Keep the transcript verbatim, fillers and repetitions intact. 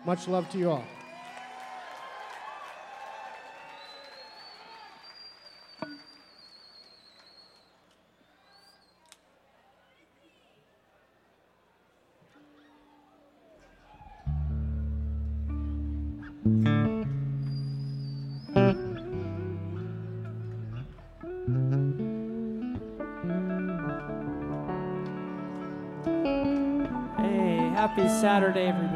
Much love to you all. Happy Saturday, everybody.